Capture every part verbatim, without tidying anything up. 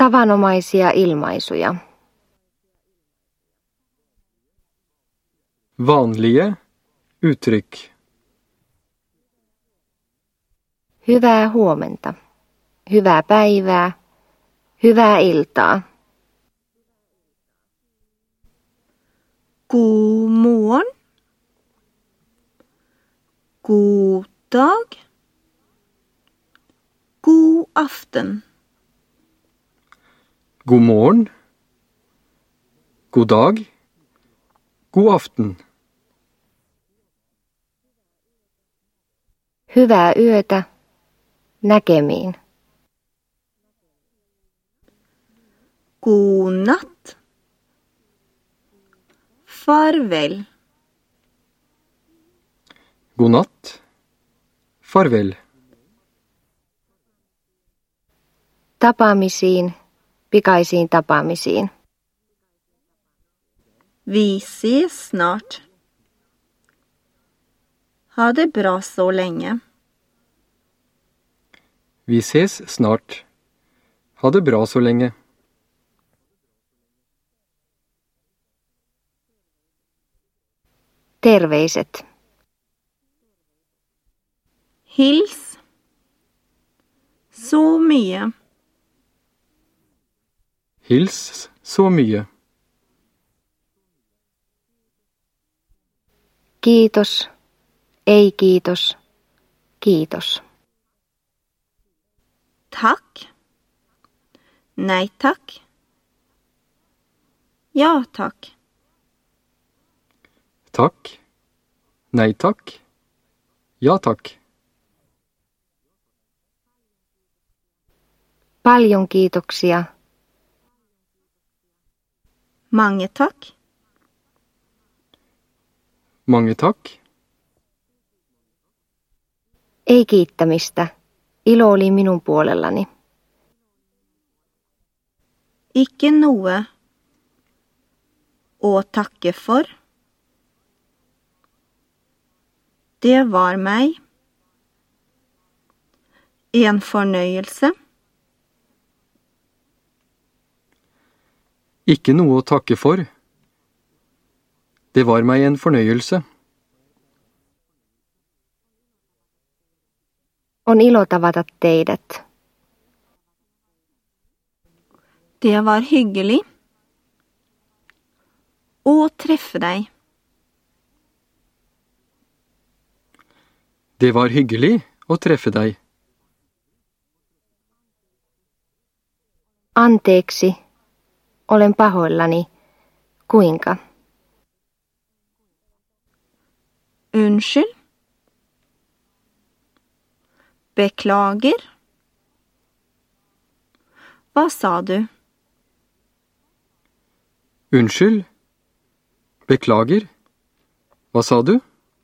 Tavanomaisia ilmaisuja. Vanlige uttrykk. Hyvää huomenta. Hyvää päivää. Hyvää iltaa. God morgen. God dag. God aften. God morgen. God dag. God aften. Hyvää yötä. Näkemiin. God natt. Farvel. God natt. Farvel. Tapaamisiin. Pikaisiin tapaamisiin. Vi ses snart. Ha det bra så länge. Vi ses snart. Ha det bra så länge. Terveiset. Hils. Så mye. Hils så mye. Kiitos. Ei kiitos. Kiitos. Tack. Nej tack. Ja tack. Takk. Nei takk. Ja takk. Paljon kiitoksia. Mange tack. Mange takk. Ei kiittämistä. Ilo oli minun puolellani. Ikke noe å takke for. Det var meg en fornøyelse. Ikke noe å takke for. Det var meg en fornøyelse. On ilo tavata teidät. Det var hyggelig å treffe deg. Det var hyggelig å treffe deg. Anteeksi. Olen pahoillani. Kuinka? Unnskyld. Beklager. Hva sa du? Unnskyld. Beklager. Hva sa du?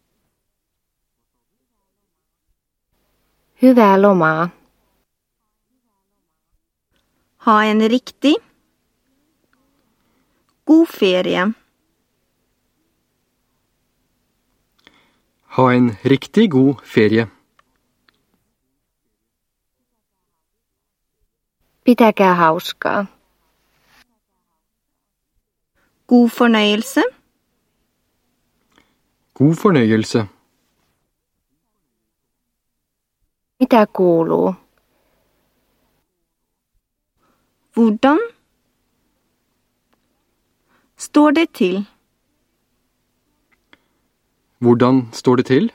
Hyvää lomaa. Ha en riktig god ferie. Ha en riktig god ferie. Pitäkää hauskaa. God fornøyelse. God fornøyelse. Mitä kuuluu? Hvordan står det til? Hvordan står det til?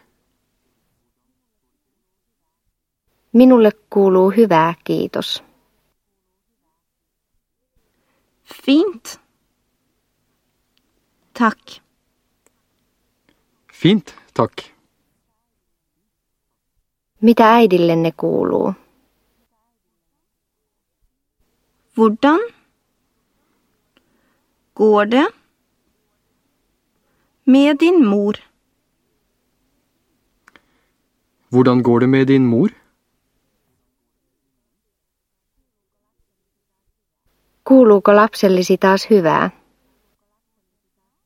Minulle kuuluu hyvää, kiitos. Fint. Takk. Fint, takk. Mitä äidillenne kuuluu? Hvordan går det med din mor? Hvordan går det med din mor? Kuuluuko lapsellesi taas hyvää?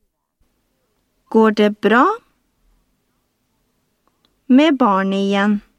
Går det bra med barnet igjen?